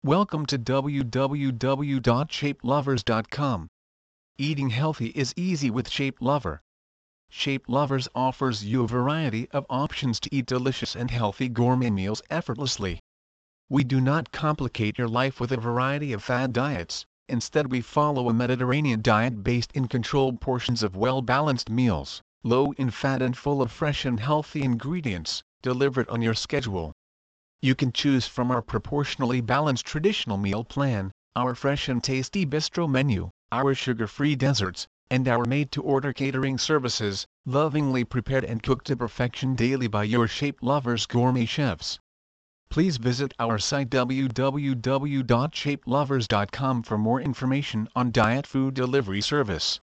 Welcome to www.shapelovers.com. Eating healthy is easy with Shape Lover. Shape Lovers offers you a variety of options to eat delicious and healthy gourmet meals effortlessly. We do not complicate your life with a variety of fad diets. Instead, we follow a Mediterranean diet based in controlled portions of well-balanced meals, low in fat and full of fresh and healthy ingredients, delivered on your schedule. You can choose from our proportionally balanced traditional meal plan, our fresh and tasty bistro menu, our sugar-free desserts, and our made-to-order catering services, lovingly prepared and cooked to perfection daily by your Shape Lovers gourmet chefs. Please visit our site www.shapelovers.com for more information on diet food delivery service.